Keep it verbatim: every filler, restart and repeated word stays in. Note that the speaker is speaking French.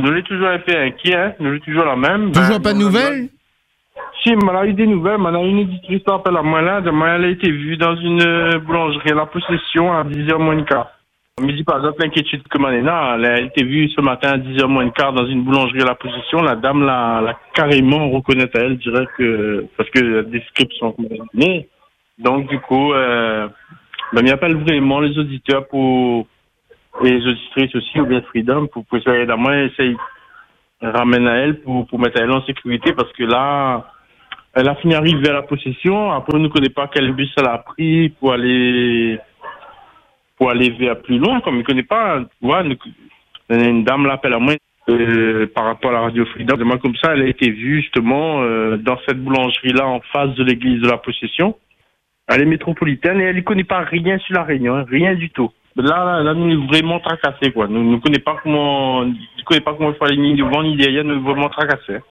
nous l'avons toujours un peu inquiet, hein. Nous l'avons toujours la même. Toujours Ben, pas de nous, nouvelles? Si, on a eu des nouvelles, mais on a une éditrice qui appelle à moi là, demain elle a été vue dans une euh, boulangerie à la possession à dix heures moins le quart. On me dit par exemple l'inquiétude que m'en est là, elle a été vue ce matin à dix heures moins le quart dans une boulangerie à la possession, la dame l'a, l'a carrément reconnaît à elle, je dirais que, parce que la description qu'on m'a donnée. Donc du coup, euh, ben, il appelle vraiment les auditeurs pour, et les auditrices aussi, ou bien Freedom, pour, pour essayer d'à moi, essayer ramène à elle pour, pour mettre elle en sécurité parce que là, elle a fini arriver à la possession. Après, on ne connaît pas quel bus elle a pris pour aller, pour aller vers plus loin. Comme on ne connaît pas, tu vois, une, une dame l'appelle à moi euh, par rapport à la radio Freedom. Moi, comme ça, elle a été vue justement euh, dans cette boulangerie-là en face de l'église de la possession. Elle est métropolitaine et elle ne connaît pas rien sur la Réunion, hein, rien du tout. Là, là, là, nous sommes vraiment tracassés, quoi. Nous ne connaissons pas comment, nous ne connaissons pas comment il faut aller ni devant ni derrière, nous sommes vraiment tracassés.